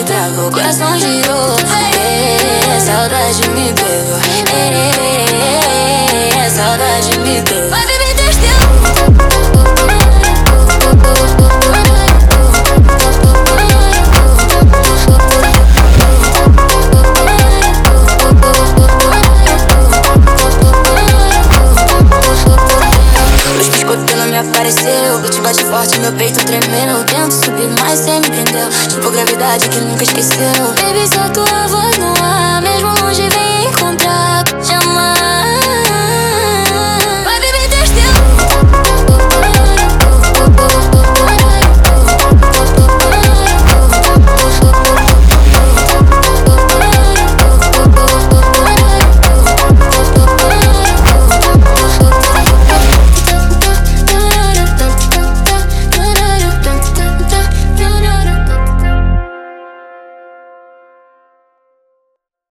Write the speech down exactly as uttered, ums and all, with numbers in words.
me trago, o coração girou. É, saudade me pegou. É, saudade me pegou. Vai beber teu. Os biscoitando me apareceu, o beat bate forte, meu peito tremendo. Tento subir, mas cê me prendeu, tipo gravidade que nunca esqueceu. Baby, só tua voz no ar, mesmo longe vem encontrar, te amar.